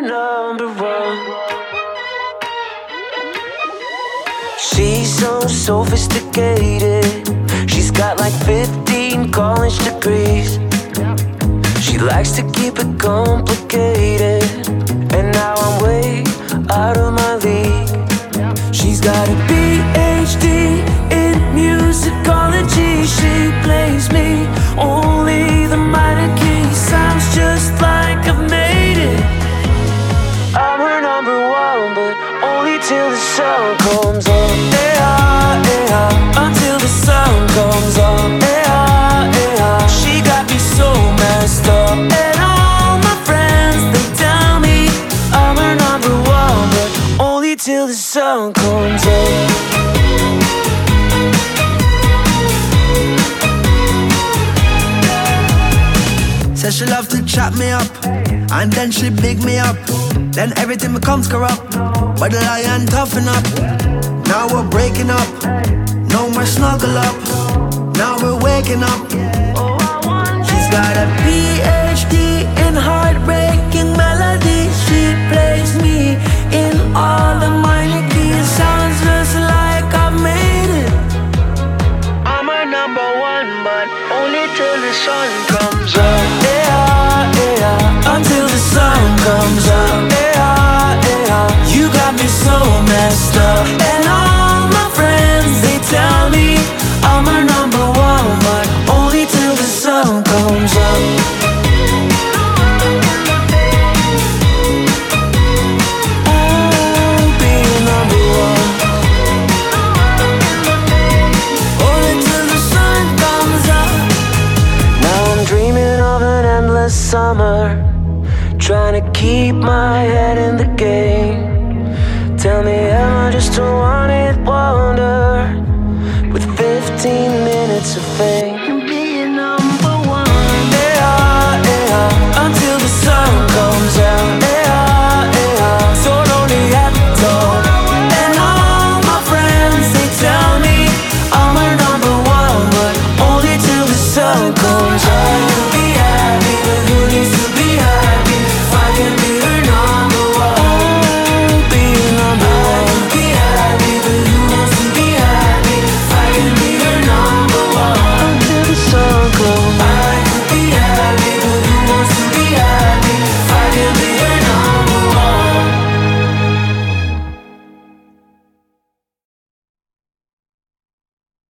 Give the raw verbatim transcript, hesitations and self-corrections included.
number one. She's so sophisticated. She's got like fifteen college degrees. She likes to keep it complicated, and now I'm way out of my league. She's got a B H D in musicology. She plays me only the minor key. Sounds just like I've made it. I'm her number one, but only till the sun comes up. Yeah, yeah, until the sun comes up. Yeah, yeah, she got me so messed up, and all my friends, they tell me I'm her number one, but only till the sun comes up. Says she love to chat me up, and then she big me up. Then everything becomes corrupt, but the lion toughen up. Now we're breaking up, no more snuggle up. Now we're waking up. She's got a P H D in heartbreaking melodies. She plays me in all the minor keys. Sounds just like I've made it. I'm her number one, but only till the sun comes up. Yeah, yeah, until the sun comes up. Yeah, yeah, you got me so messed up, and all my friends, they tell me I'm her number one, but only till the sun comes up. I'll be number one, only till the sun comes up. Now I'm dreaming of an endless summer, trying to keep my head in the game. Tell me, am I just a one-hit wonder with fifteen minutes of fame? Being number one. Yeah, yeah, until the sun comes out. Yeah, yeah, so lonely at the dawn, and all my friends, they tell me I'm her number one, but only till the sun comes out.